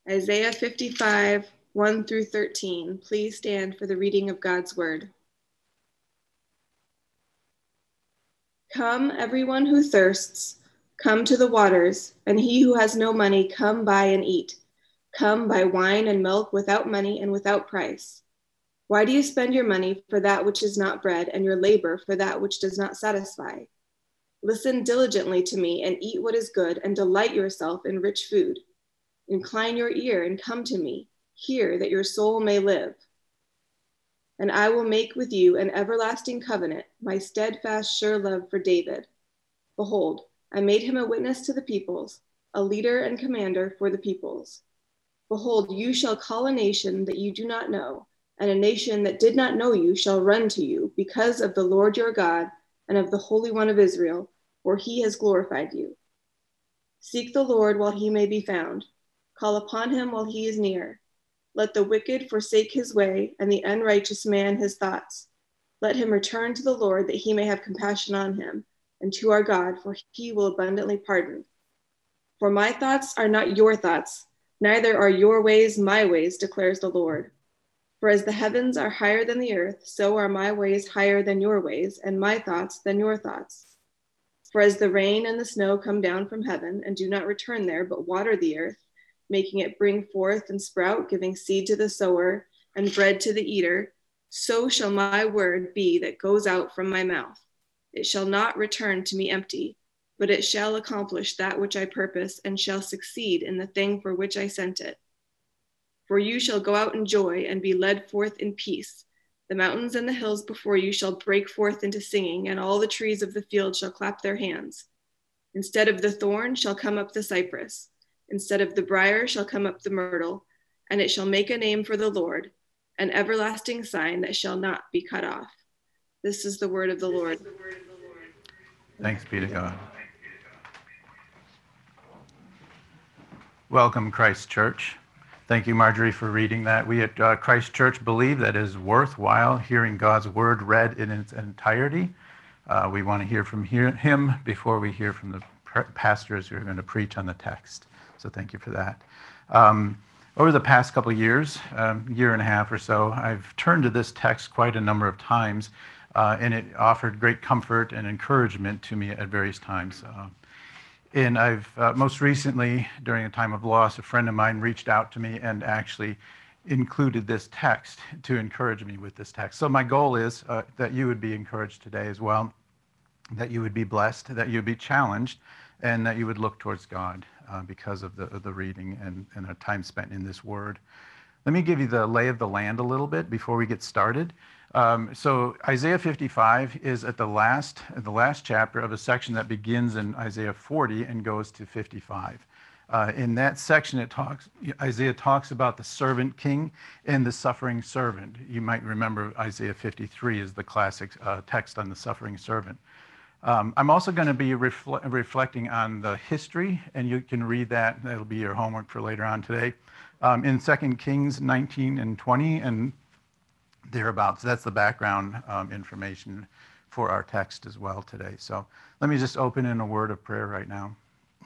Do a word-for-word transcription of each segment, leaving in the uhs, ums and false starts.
Isaiah fifty-five, one through thirteen. Please stand for the reading of God's word. Come, everyone who thirsts, come to the waters, and he who has no money, come buy and eat. Come buy wine and milk without money and without price. Why do you spend your money for that which is not bread, and your labor for that which does not satisfy? Listen diligently to me and eat what is good, and delight yourself in rich food. Incline your ear and come to me. Hear that your soul may live. And I will make with you an everlasting covenant, my steadfast, sure love for David. Behold, I made him a witness to the peoples, a leader and commander for the peoples. Behold, you shall call a nation that you do not know, and a nation that did not know you shall run to you because of the Lord your God and of the Holy One of Israel, for he has glorified you. Seek the Lord while he may be found. Call upon him while he is near. Let the wicked forsake his way, and the unrighteous man his thoughts. Let him return to the Lord, that he may have compassion on him, and to our God, for he will abundantly pardon. For my thoughts are not your thoughts, neither are your ways my ways, declares the Lord. For as the heavens are higher than the earth, so are my ways higher than your ways, and my thoughts than your thoughts. For as the rain and the snow come down from heaven, and do not return there, but water the earth, making it bring forth and sprout, giving seed to the sower and bread to the eater, so shall my word be that goes out from my mouth. It shall not return to me empty, but it shall accomplish that which I purpose, and shall succeed in the thing for which I sent it. For you shall go out in joy and be led forth in peace. The mountains and the hills before you shall break forth into singing, and all the trees of the field shall clap their hands. Instead of the thorn shall come up the cypress. Instead of the briar shall come up the myrtle, and it shall make a name for the Lord, an everlasting sign that shall not be cut off. This is the word of the Lord. Thanks be to God. Welcome, Christ Church. Thank you, Marjorie, for reading that. We at uh, Christ Church believe that it is worthwhile hearing God's word read in its entirety. Uh, we want to hear from hear, him before we hear from the pastors who are going to preach on the text. So thank you for that. Um, over the past couple of years, um, year and a half or so, I've turned to this text quite a number of times, uh, and it offered great comfort and encouragement to me at various times. Uh, and I've uh, most recently, during a time of loss, a friend of mine reached out to me and actually included this text to encourage me with this text. So my goal is uh, that you would be encouraged today as well, that you would be blessed, that you would be challenged, and that you would look towards God uh, because of the, of the reading and, and the time spent in this word. Let me give you the lay of the land a little bit before we get started. Um, so Isaiah fifty-five is at the last, the last chapter of a section that begins in Isaiah forty and goes to fifty-five. Uh, in that section, it talks, Isaiah talks about the servant king and the suffering servant. You might remember Isaiah fifty-three is the classic uh, text on the suffering servant. Um, I'm also going to be refle- reflecting on the history, and you can read that. That'll be your homework for later on today. Um, in Second Kings nineteen and twenty and thereabouts. That's the background um, information for our text as well today. So let me just open in a word of prayer right now.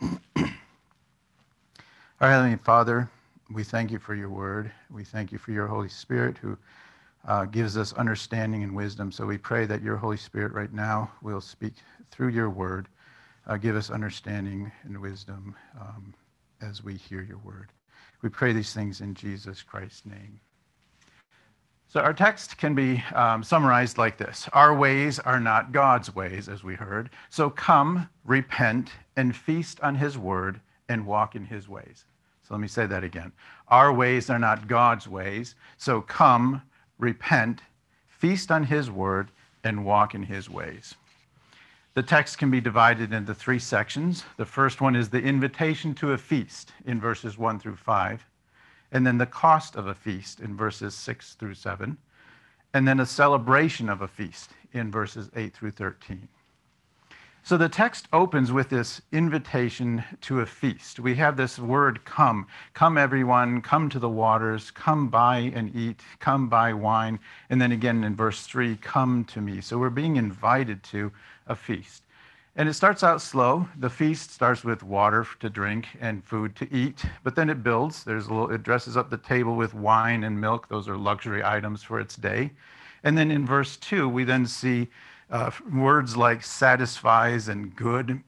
Our Heavenly Father, we thank you for your word. We thank you for your Holy Spirit who uh, gives us understanding and wisdom. So we pray that your Holy Spirit right now will speak through your word, uh, give us understanding and wisdom um, as we hear your word. We pray these things in Jesus Christ's name. So our text can be um, summarized like this. Our ways are not God's ways, as we heard. So come, repent, and feast on his word and walk in his ways. So let me say that again. Our ways are not God's ways. So come, repent, feast on his word, and walk in his ways. The text can be divided into three sections. The first one is the invitation to a feast in verses one through five. And then the cost of a feast in verses six through seven, and then a celebration of a feast in verses eight through thirteen. So the text opens with this invitation to a feast. We have this word come. Come everyone, come to the waters, come buy and eat, come buy wine. And then again in verse three, come to me. So we're being invited to a feast. And it starts out slow. The feast starts with water to drink and food to eat, but then it builds. There's a little, it dresses up the table with wine and milk. Those are luxury items for its day. And then in verse two, we then see uh, words like satisfies and good.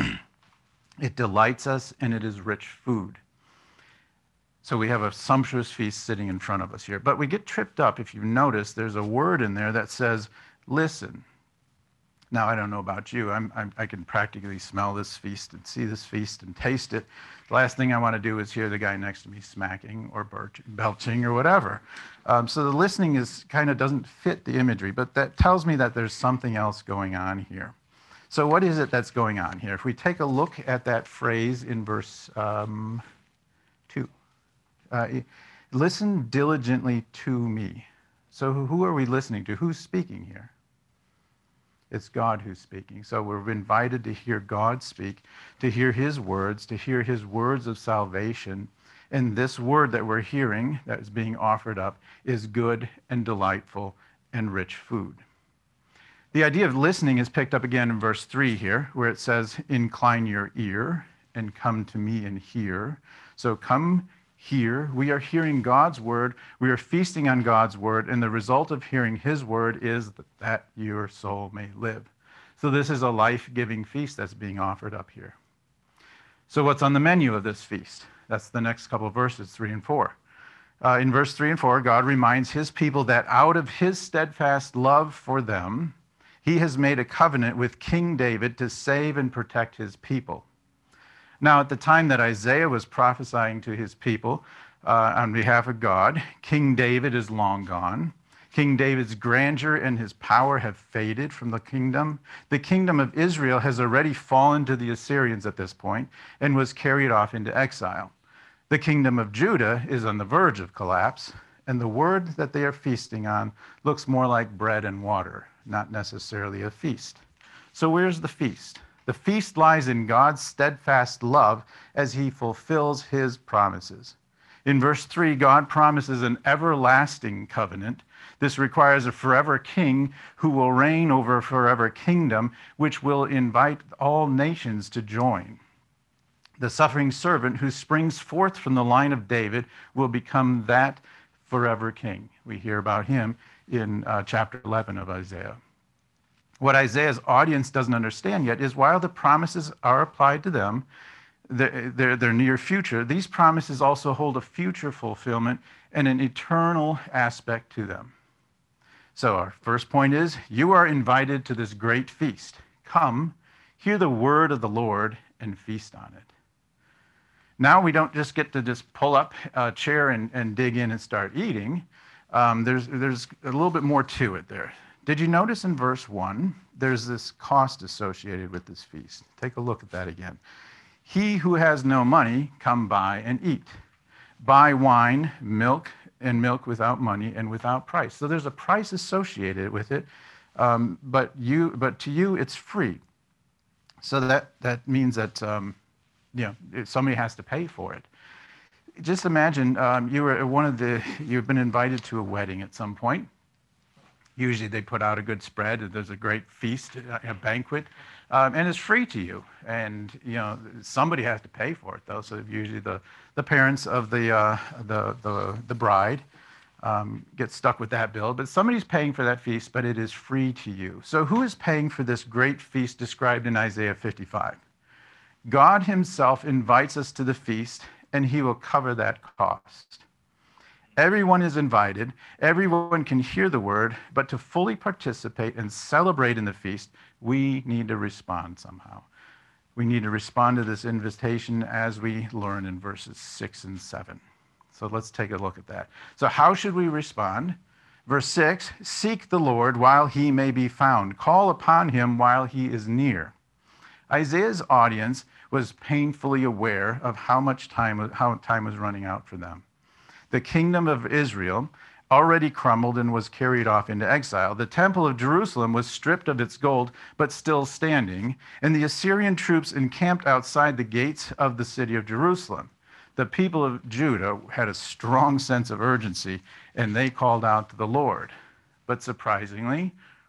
It delights us, and it is rich food. So we have a sumptuous feast sitting in front of us here. But we get tripped up. If you notice, there's a word in there that says, listen. Now, I don't know about you. I'm, I'm, I can practically smell this feast and see this feast and taste it. The last thing I want to do is hear the guy next to me smacking or belching or whatever. Um, so the listening is kind of doesn't fit the imagery, but that tells me that there's something else going on here. So what is it that's going on here? If we take a look at that phrase in verse um, two, uh, listen diligently to me. So who are we listening to? Who's speaking here? It's God who's speaking. So we're invited to hear God speak, to hear his words, to hear his words of salvation. And this word that we're hearing, that is being offered up, is good and delightful and rich food. The idea of listening is picked up again in verse three here, where it says, incline your ear and come to me and hear. So come here. We are hearing God's word. We are feasting on God's word. And the result of hearing his word is that your soul may live. So this is a life-giving feast that's being offered up here. So what's on the menu of this feast? That's the next couple of verses, three and four. Uh, in verse three and four, God reminds his people that out of his steadfast love for them, he has made a covenant with King David to save and protect his people. Now, at the time that Isaiah was prophesying to his people uh, on behalf of God, King David is long gone. King David's grandeur and his power have faded from the kingdom. The kingdom of Israel has already fallen to the Assyrians at this point and was carried off into exile. The kingdom of Judah is on the verge of collapse, and the word that they are feasting on looks more like bread and water, not necessarily a feast. So where's the feast? The feast lies in God's steadfast love as he fulfills his promises. In verse three, God promises an everlasting covenant. This requires a forever king who will reign over a forever kingdom, which will invite all nations to join. The suffering servant who springs forth from the line of David will become that forever king. We hear about him in uh, chapter eleven of Isaiah. What Isaiah's audience doesn't understand yet is while the promises are applied to them, their, their, their near future, these promises also hold a future fulfillment and an eternal aspect to them. So our first point is, you are invited to this great feast. Come, hear the word of the Lord, and feast on it. Now we don't just get to just pull up a chair and, and dig in and start eating. Um, there's, there's a little bit more to it there. Did you notice in verse one, there's this cost associated with this feast? Take a look at that again. He who has no money, come buy and eat. Buy wine, milk, and milk without money and without price. So there's a price associated with it, um, but you, but to you, it's free. So that, that means that um, you know, somebody has to pay for it. Just imagine um, you were one of the, you've been invited to a wedding at some point. Usually they put out a good spread. There's a great feast, a banquet, um, and it's free to you. And you know somebody has to pay for it, though. So usually the, the parents of the uh, the, the the bride um, get stuck with that bill. But somebody's paying for that feast, but it is free to you. So who is paying for this great feast described in Isaiah fifty-five? God Himself invites us to the feast, and He will cover that cost. Everyone is invited. Everyone can hear the word, but to fully participate and celebrate in the feast, we need to respond somehow. We need to respond to this invitation as we learn in verses six and seven. So let's take a look at that. So how should we respond? Verse six, seek the Lord while he may be found. Call upon him while he is near. Isaiah's audience was painfully aware of how much time, how time was running out for them. The kingdom of Israel already crumbled and was carried off into exile. The temple of Jerusalem was stripped of its gold, but still standing, and the Assyrian troops encamped outside the gates of the city of Jerusalem. The people of Judah had a strong sense of urgency, and they called out to the Lord. But surprisingly,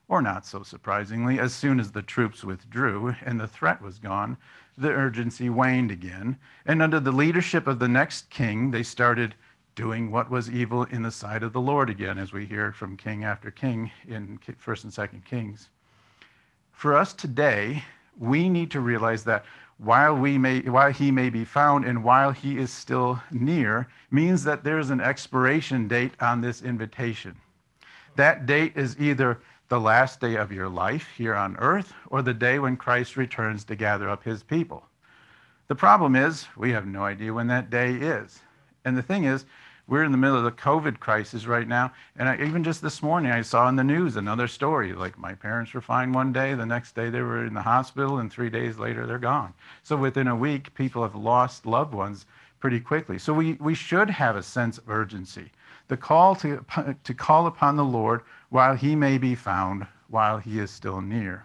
Or not so surprisingly, as soon as the troops withdrew and the threat was gone, the urgency waned again, and under the leadership of the next king, they started doing what was evil in the sight of the Lord again, as we hear from king after king in First and Second Kings. For us today, we need to realize that while we may, while he may be found and while he is still near, means that there's an expiration date on this invitation. That date is either the last day of your life here on earth or the day when Christ returns to gather up his people. The problem is we have no idea when that day is. And the thing is, we're in the middle of the COVID crisis right now. And I, even just this morning, I saw in the news another story. Like my parents were fine one day, the next day they were in the hospital, and three days later they're gone. So within a week, people have lost loved ones pretty quickly. So we, we should have a sense of urgency. The call to, to call upon the Lord while he may be found, while he is still near.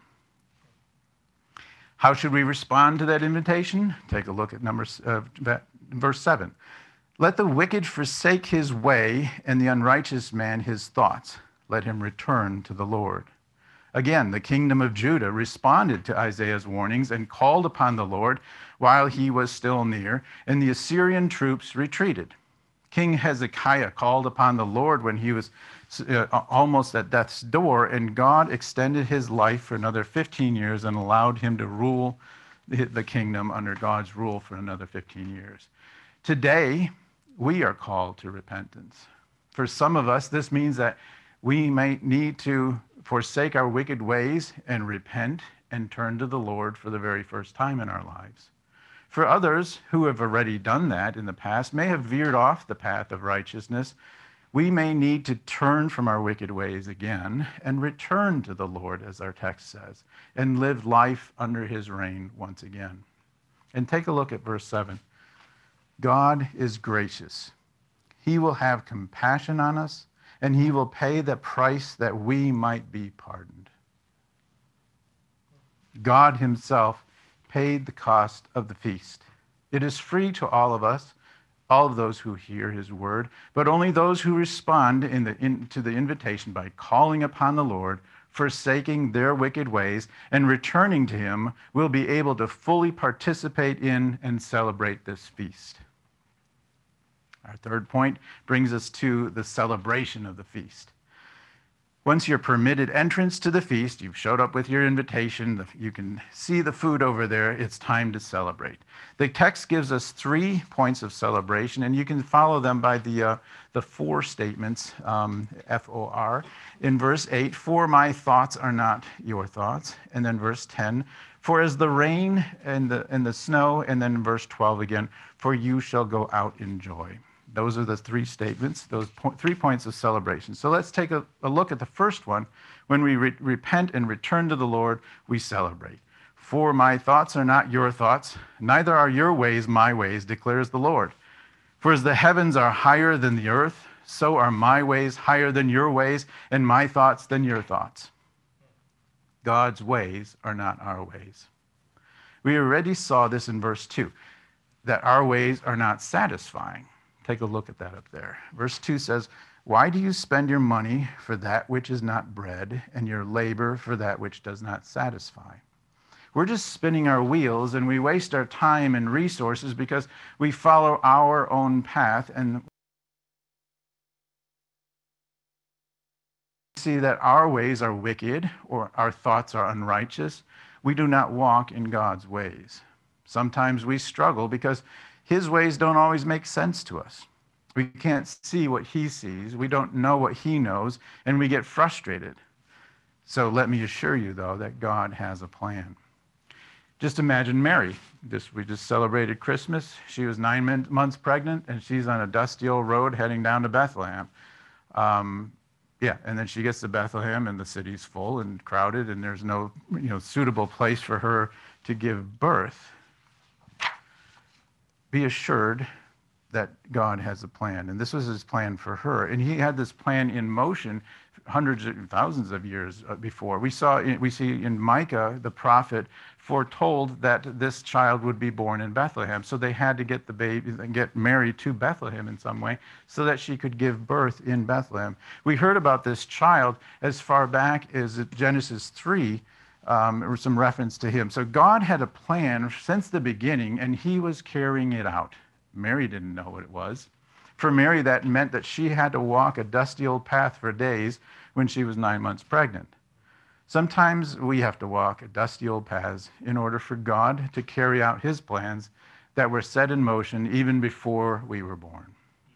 How should we respond to that invitation? Take a look at number, uh, verse seven. Let the wicked forsake his way, and the unrighteous man his thoughts. Let him return to the Lord. Again, the kingdom of Judah responded to Isaiah's warnings and called upon the Lord while he was still near, and the Assyrian troops retreated. King Hezekiah called upon the Lord when he was uh, almost at death's door, and God extended his life for another fifteen years and allowed him to rule the, the kingdom under God's rule for another fifteen years. Today, we are called to repentance. For some of us, this means that we may need to forsake our wicked ways and repent and turn to the Lord for the very first time in our lives. For others who have already done that in the past, may have veered off the path of righteousness, we may need to turn from our wicked ways again and return to the Lord, as our text says, and live life under his reign once again. And take a look at verse seven. God is gracious. He will have compassion on us, and he will pay the price that we might be pardoned. God himself paid the cost of the feast. It is free to all of us, all of those who hear his word, but only those who respond in the, in, to the invitation by calling upon the Lord, forsaking their wicked ways, and returning to him will be able to fully participate in and celebrate this feast. Our third point brings us to the celebration of the feast. Once you're permitted entrance to the feast, you've showed up with your invitation, you can see the food over there, it's time to celebrate. The text gives us three points of celebration, and you can follow them by the, uh, the four statements, um, F O R. In verse eight, for my thoughts are not your thoughts. And then verse ten, for as the rain and the, and the snow. And then verse twelve again, for you shall go out in joy. Those are the three statements, those po- three points of celebration. So let's take a, a look at the first one. When we re- repent and return to the Lord, we celebrate. For my thoughts are not your thoughts, neither are your ways my ways, declares the Lord. For as the heavens are higher than the earth, so are my ways higher than your ways, and my thoughts than your thoughts. God's ways are not our ways. We already saw this in verse two, that our ways are not satisfying. Take a look at that up there. Verse two says, why do you spend your money for that which is not bread, and your labor for that which does not satisfy? We're just spinning our wheels, and we waste our time and resources because we follow our own path and see that our ways are wicked or our thoughts are unrighteous. We do not walk in God's ways. Sometimes we struggle because his ways don't always make sense to us. We can't see what he sees. We don't know what he knows, and we get frustrated. So let me assure you, though, that God has a plan. Just imagine Mary. This, we just celebrated Christmas. She was nine min- months pregnant, and she's on a dusty old road heading down to Bethlehem. Um, yeah, and then she gets to Bethlehem, and the city's full and crowded, and there's no you know, suitable place for her to give birth. Be assured that God has a plan, and this was his plan for her. And he had this plan in motion hundreds of thousands of years before. We saw, we see in Micah, the prophet, foretold that this child would be born in Bethlehem. So they had to get the baby, get Mary to Bethlehem in some way, so that she could give birth in Bethlehem. We heard about this child as far back as Genesis three. Um, or some reference to him. So God had a plan since the beginning, and he was carrying it out. Mary didn't know what it was. For Mary, that meant that she had to walk a dusty old path for days when she was nine months pregnant. Sometimes we have to walk dusty old paths in order for God to carry out his plans that were set in motion even before we were born.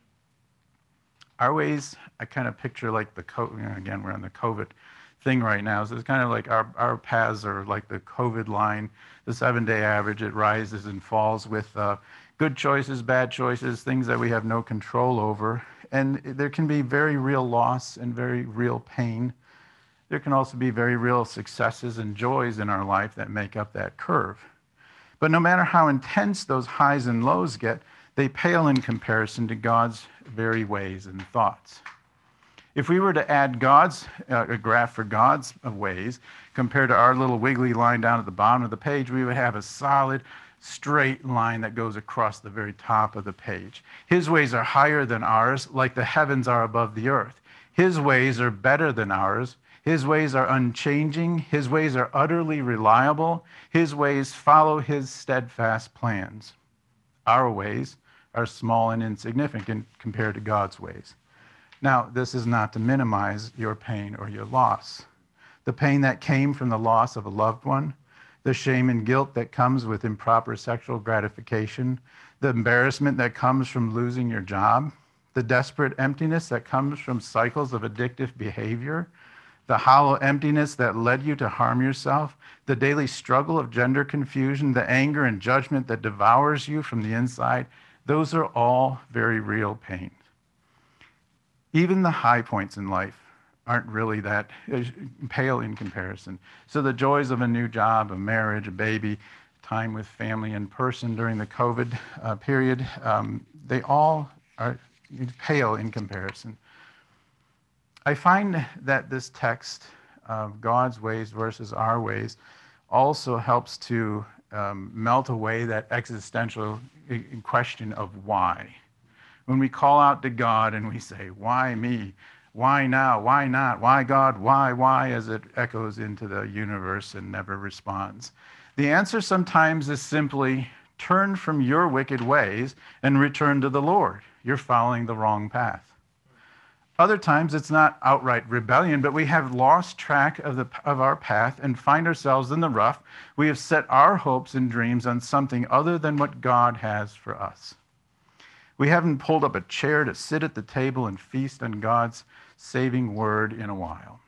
Our ways, I kind of picture like the, you know, again, we're on the COVID thing right now. So it's kind of like our, our paths are like the COVID line, the seven-day average. It rises and falls with uh, good choices, bad choices, things that we have no control over. And there can be very real loss and very real pain. There can also be very real successes and joys in our life that make up that curve. But no matter how intense those highs and lows get, they pale in comparison to God's very ways and thoughts. If we were to add God's, uh, a graph for God's ways compared to our little wiggly line down at the bottom of the page, we would have a solid, straight line that goes across the very top of the page. His ways are higher than ours, like the heavens are above the earth. His ways are better than ours. His ways are unchanging. His ways are utterly reliable. His ways follow his steadfast plans. Our ways are small and insignificant compared to God's ways. Now, this is not to minimize your pain or your loss. The pain that came from the loss of a loved one, the shame and guilt that comes with improper sexual gratification, the embarrassment that comes from losing your job, the desperate emptiness that comes from cycles of addictive behavior, the hollow emptiness that led you to harm yourself, the daily struggle of gender confusion, the anger and judgment that devours you from the inside, those are all very real pains. Even the high points in life aren't really that pale in comparison. So the joys of a new job, a marriage, a baby, time with family in person during the COVID uh, period, um, they all are pale in comparison. I find that this text of God's ways versus our ways also helps to um, melt away that existential question of why. When we call out to God and we say, why me? Why now? Why not? Why God? Why, why? As it echoes into the universe and never responds. The answer sometimes is simply turn from your wicked ways and return to the Lord. You're following the wrong path. Other times it's not outright rebellion, but we have lost track of, the, of our path and find ourselves in the rough. We have set our hopes and dreams on something other than what God has for us. We haven't pulled up a chair to sit at the table and feast on God's saving word in a while.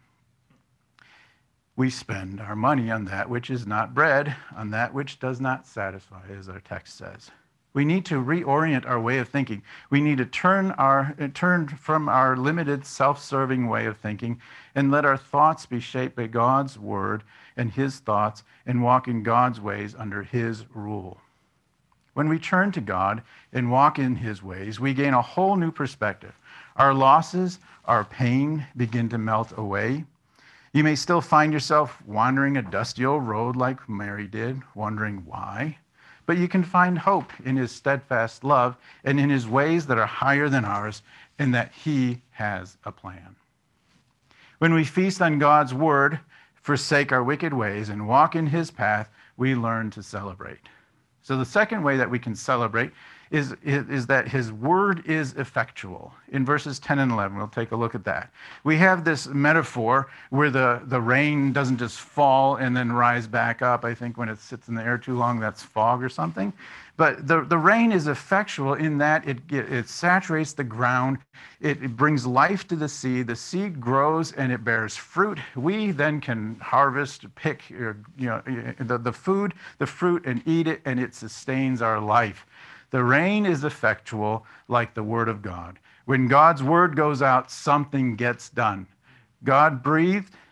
We spend our money on that which is not bread, on that which does not satisfy, as our text says. We need to reorient our way of thinking. We need to turn, our, turn from our limited, self-serving way of thinking and let our thoughts be shaped by God's word and his thoughts and walk in God's ways under his rule. When we turn to God and walk in his ways, we gain a whole new perspective. Our losses, our pain begin to melt away. You may still find yourself wandering a dusty old road like Mary did, wondering why. But you can find hope in his steadfast love and in his ways that are higher than ours, and that he has a plan. When we feast on God's word, forsake our wicked ways, and walk in his path, we learn to celebrate. So the second way that we can celebrate is, is, is that his word is effectual. In verses ten and eleven, we'll take a look at that. We have this metaphor where the, the rain doesn't just fall and then rise back up. I think when it sits in the air too long, that's fog or something. But the, the rain is effectual in that it, it, it saturates the ground. It, it brings life to the seed. The seed grows and it bears fruit. We then can harvest, pick you know, the, the food, the fruit, and eat it, and it sustains our life. The rain is effectual like the word of God. When God's word goes out, something gets done. God breathed,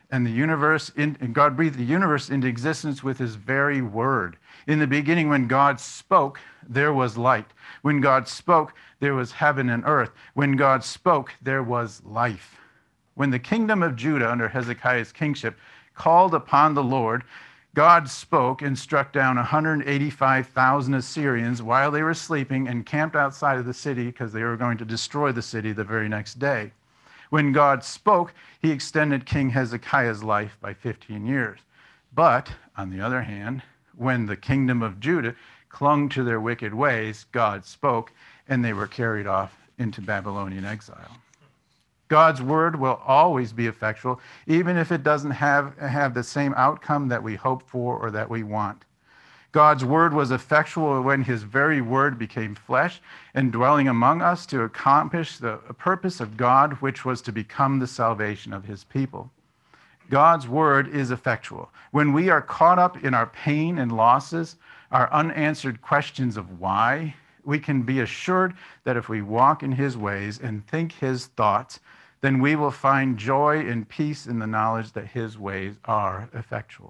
And the universe, in, and God breathed the universe into existence with his very word. In the beginning, when God spoke, there was light. When God spoke, there was heaven and earth. When God spoke, there was life. When the kingdom of Judah under Hezekiah's kingship called upon the Lord, God spoke and struck down one hundred eighty-five thousand Assyrians while they were sleeping and camped outside of the city because they were going to destroy the city the very next day. When God spoke, he extended King Hezekiah's life by fifteen years. But, on the other hand, when the kingdom of Judah clung to their wicked ways, God spoke, and they were carried off into Babylonian exile. God's word will always be effectual, even if it doesn't have, have the same outcome that we hope for or that we want. God's word was effectual when his very word became flesh and dwelling among us to accomplish the purpose of God, which was to become the salvation of his people. God's word is effectual. When we are caught up in our pain and losses, our unanswered questions of why, we can be assured that if we walk in his ways and think his thoughts, then we will find joy and peace in the knowledge that his ways are effectual.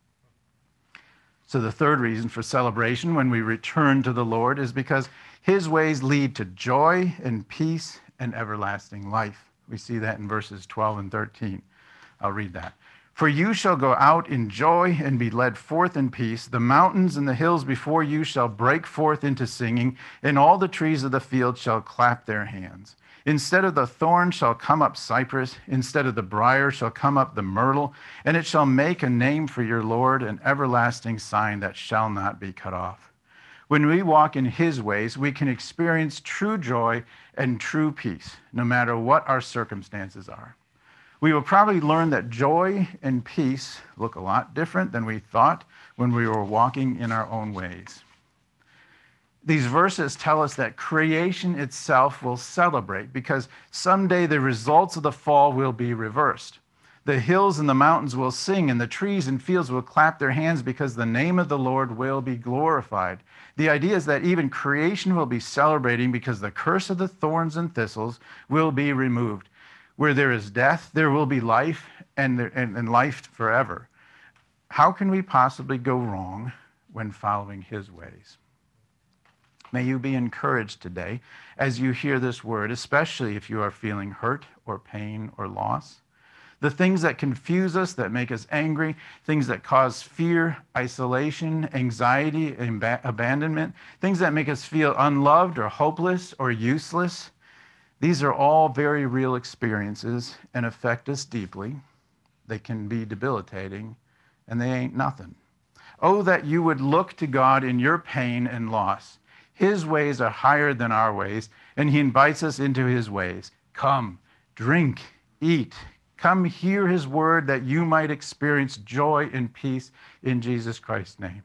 So the third reason for celebration when we return to the Lord is because his ways lead to joy and peace and everlasting life. We see that in verses twelve and thirteen. I'll read that. For you shall go out in joy and be led forth in peace. The mountains and the hills before you shall break forth into singing, and all the trees of the field shall clap their hands. Instead of the thorn shall come up cypress, instead of the briar shall come up the myrtle, and it shall make a name for your Lord, an everlasting sign that shall not be cut off. When we walk in his ways, we can experience true joy and true peace, no matter what our circumstances are. We will probably learn that joy and peace look a lot different than we thought when we were walking in our own ways. These verses tell us that creation itself will celebrate because someday the results of the fall will be reversed. The hills and the mountains will sing, and the trees and fields will clap their hands because the name of the Lord will be glorified. The idea is that even creation will be celebrating because the curse of the thorns and thistles will be removed. Where there is death, there will be life, and, there, and, and life forever. How can we possibly go wrong when following his ways? May you be encouraged today as you hear this word, especially if you are feeling hurt or pain or loss. The things that confuse us, that make us angry, things that cause fear, isolation, anxiety, ab- abandonment, things that make us feel unloved or hopeless or useless, these are all very real experiences and affect us deeply. They can be debilitating, and they ain't nothing. Oh, that you would look to God in your pain and loss. His ways are higher than our ways, and he invites us into his ways. Come, drink, eat. Come hear his word that you might experience joy and peace in Jesus Christ's name.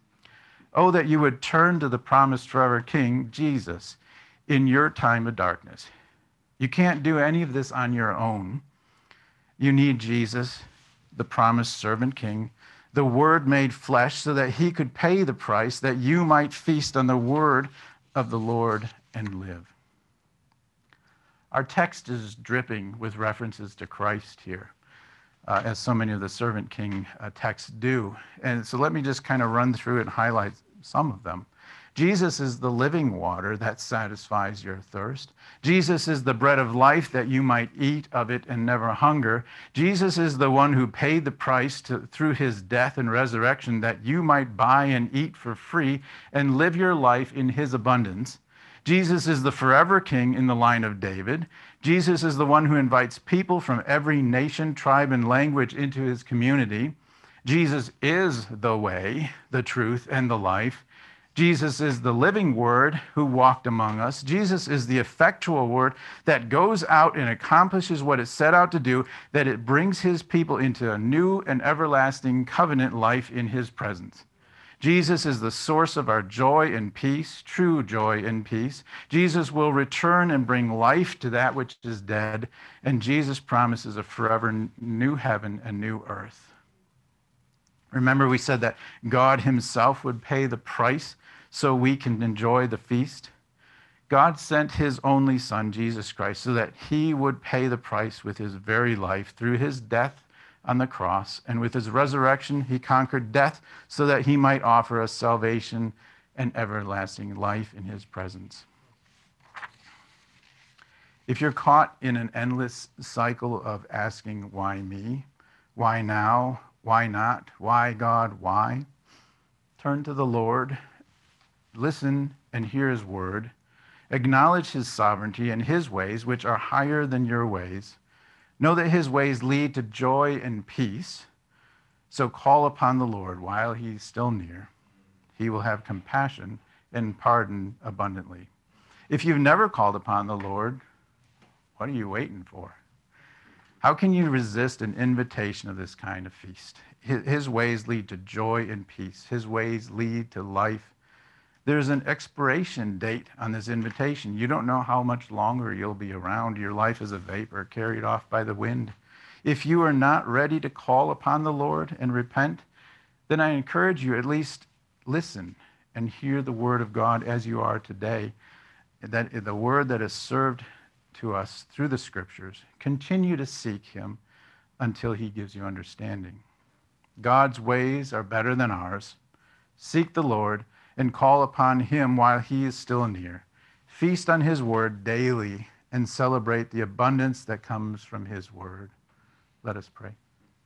Oh, that you would turn to the promised forever King, Jesus, in your time of darkness. You can't do any of this on your own. You need Jesus, the promised servant King, the Word made flesh, so that he could pay the price that you might feast on the word of the Lord and live. Our text is dripping with references to Christ here, uh, as so many of the servant king uh, texts do. And so let me just kind of run through and highlight some of them. Jesus is the living water that satisfies your thirst. Jesus is the bread of life that you might eat of it and never hunger. Jesus is the one who paid the price to, through his death and resurrection that you might buy and eat for free and live your life in his abundance. Jesus is the forever king in the line of David. Jesus is the one who invites people from every nation, tribe, and language into his community. Jesus is the way, the truth, and the life. Jesus is the living word who walked among us. Jesus is the effectual word that goes out and accomplishes what it set out to do, that it brings his people into a new and everlasting covenant life in his presence. Jesus is the source of our joy and peace, true joy and peace. Jesus will return and bring life to that which is dead, and Jesus promises a forever new heaven and new earth. Remember, we said that God himself would pay the price so we can enjoy the feast. God sent his only Son, Jesus Christ, so that he would pay the price with his very life through his death on the cross, and with his resurrection, he conquered death so that he might offer us salvation and everlasting life in his presence. If you're caught in an endless cycle of asking, why me? Why now? Why not? Why, God? Why? Turn to the Lord, listen and hear his word, acknowledge his sovereignty and his ways, which are higher than your ways. Know that his ways lead to joy and peace. So call upon the Lord while he's still near. He will have compassion and pardon abundantly. If you've never called upon the Lord, what are you waiting for? How can you resist an invitation of this kind of feast? His ways lead to joy and peace. His ways lead to life. There's an expiration date on this invitation. You don't know how much longer you'll be around. Your life is a vapor carried off by the wind. If you are not ready to call upon the Lord and repent, then I encourage you at least listen and hear the word of God as you are today. That the word that is served to us through the scriptures. Continue to seek him until he gives you understanding. God's ways are better than ours. Seek the Lord and call upon him while he is still near. Feast on his word daily and celebrate the abundance that comes from his word. Let us pray.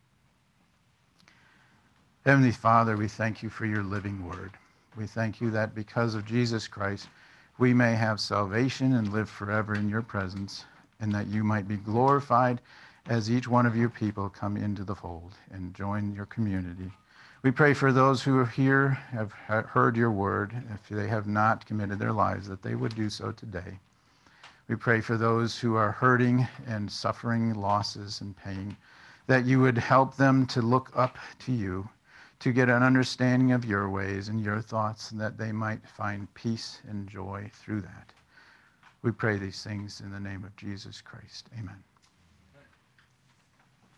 Heavenly Father, we thank you for your living word. We thank you that because of Jesus Christ, we may have salvation and live forever in your presence, and that you might be glorified as each one of your people come into the fold and join your community. We pray for those who are here, have heard your word, if they have not committed their lives, that they would do so today. We pray for those who are hurting and suffering losses and pain, that you would help them to look up to you, to get an understanding of your ways and your thoughts, and that they might find peace and joy through that. We pray these things in the name of Jesus Christ. Amen.